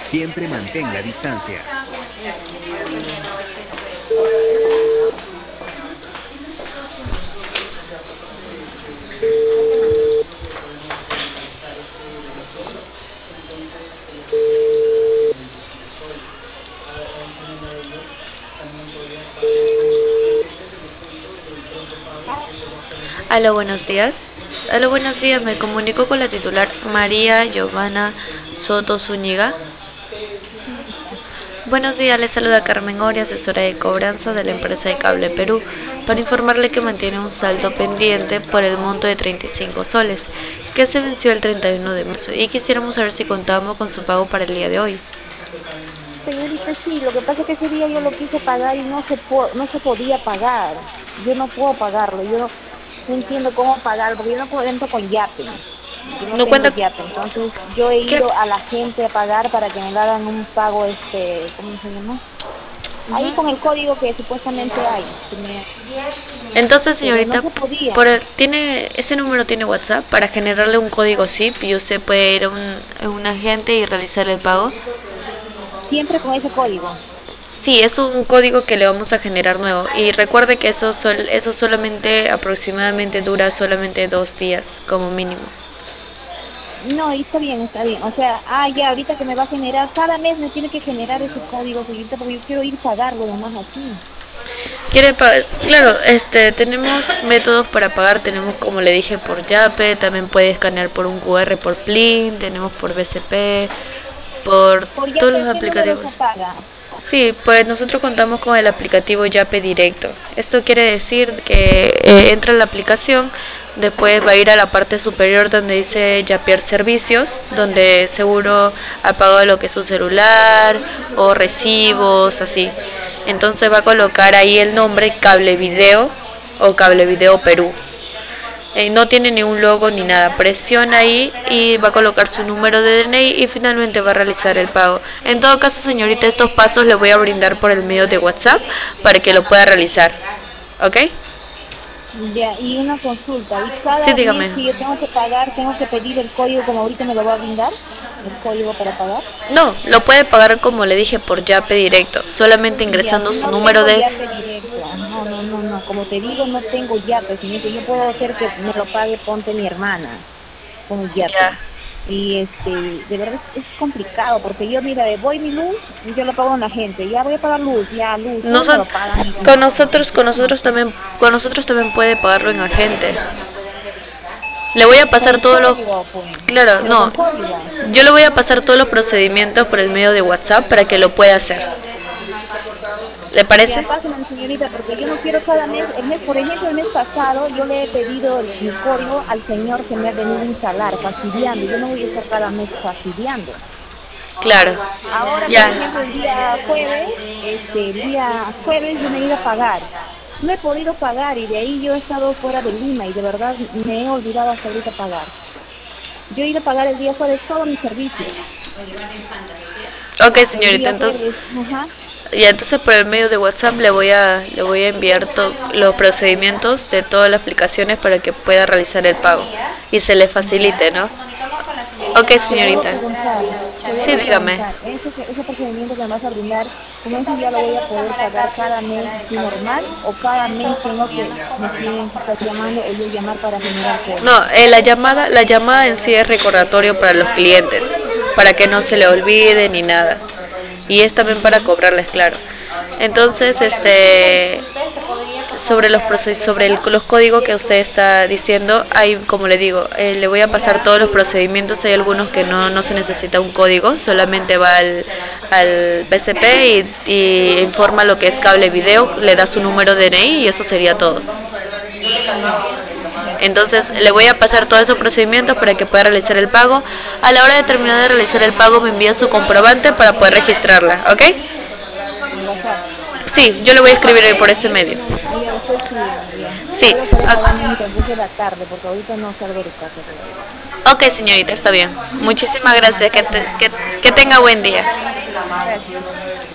Siempre mantén la distancia. Aló, buenos días. Aló, buenos días. Me comunico con la titular María Giovanna Soto Zúñiga. Sí, hija. Buenos días, le saluda Carmen Ori, asesora de cobranza de la empresa de Cable Perú, para informarle que mantiene un saldo pendiente por el monto de 35 soles, que se venció el 31 de marzo, y quisiéramos saber si contamos con su pago para el día de hoy. Señorita, sí, lo que pasa es que ese día yo lo quise pagar y no se podía pagar. Yo no puedo pagarlo, yo no entiendo cómo pagar, porque yo no puedo entro con Yape. Yo no No tengo cuenta. Yape, entonces yo he ¿Qué? ido a la gente a pagar para que me le hagan un pago, ¿cómo se llama? Ahí con el código que supuestamente hay, Entonces, pero no señorita, se podía. tiene ese número tiene WhatsApp para generarle un código SIP y usted puede ir a un agente y realizar el pago. Siempre con ese código. Sí, es un código que le vamos a generar nuevo. Y recuerde que eso solamente aproximadamente dura solamente 2 días como mínimo. No, y está bien, está bien. O sea, ya, ahorita que me va a generar, cada mes me tiene que generar ese código, señorita, porque yo quiero ir a pagarlo nomás así. ¿Quiere pagar? Claro, tenemos métodos para pagar, tenemos como le dije por Yape, también puede escanear por un QR por Plin, tenemos por BCP, por Por todos Yape, los ¿qué número se aplicativos. paga? Sí, pues nosotros contamos con el aplicativo Yape Directo. Esto quiere decir que entra en la aplicación, después va a ir a la parte superior donde dice Yapear Servicios, donde seguro ha pagado lo que es su celular o recibos, así. Entonces va a colocar ahí el nombre Cable Video o Cable Video Perú. No tiene ni un logo ni nada. Presiona ahí y va a colocar su número de DNI y finalmente va a realizar el pago. En todo caso, señorita, estos pasos le voy a brindar por el medio de WhatsApp para que lo pueda realizar. ¿Ok? Ya, y una consulta. Y Sí, cada mes dígame. que yo tengo que pagar, tengo que pedir el código como ahorita me lo va a brindar, el código para pagar. No, lo puede pagar como le dije por Yape directo, solamente Ya, ingresando su no número tengo de. Yape directo. No, no, no, no. Como te digo, no tengo Yape, señorita. Yo puedo hacer que me lo pague, ponte mi hermana, con el Ya. Yape. Y de verdad es complicado, porque yo, mira, voy mi luz, yo lo pago a la gente. Ya voy a pagar luz, ya luz, todo me Nosotros, lo pagan. con No, nosotros también puede pagarlo en agente. Le voy a con pasar el todos los. código, pues. Claro, Pero no. con código. Yo le voy a pasar todos los procedimientos por el medio de WhatsApp para que lo pueda hacer. ¿Le Ya, parece? pásenme, señorita, porque yo no quiero cada mes, por ejemplo, el mes pasado yo le he pedido mi código al señor que me ha venido a instalar, fastidiando. Yo no voy a estar cada mes fastidiando. Claro. Ahora, por Ya. ejemplo, el día jueves yo me he ido a pagar. No he podido pagar y de ahí yo he estado fuera de Lima y de verdad me he olvidado hasta ahorita pagar. Yo he ido a pagar el día jueves todos mis servicios. Ok, El señorita, día entonces. jueves, ajá. Ya, entonces por el medio de WhatsApp le voy a enviar los procedimientos de todas las aplicaciones para que pueda realizar el pago y se le Ya. facilite, ¿no? Ok, señorita. Te Sí, vuelvo a dígame. preguntar, ese procedimiento que me vas a brindar, ¿con eso ya lo voy a poder pagar cada mes así normal o cada mes me tienen que estar llamando o yo llamar para generar No, código? la llamada en sí es recordatorio para los clientes, para que no se le olvide ni nada. Y es también para Ya. cobrarles, claro. Entonces, sobre los códigos que usted está diciendo, hay, como le digo, le voy a pasar todos los procedimientos. Hay algunos que no se necesita un código, solamente va al PCP y informa lo que es cable video, le da su número de DNI y eso sería todo. Ya, ya, Entonces le voy entiendo. a pasar todos esos procedimientos para que pueda realizar el pago. A la hora de terminar de realizar el pago me envía su comprobante para poder registrarla, ¿ok? En WhatsApp. Sí, yo le voy a escribir por ese medio. Ya, usted escríbeme, ya. Sí, Voy a poder pagarme en el transcurso de la tarde porque ahorita no salgo de casa todavía. ok, señorita, está bien. Muchísimas Ya, mamá, gracias, está bien. que tenga buen día. Gracias.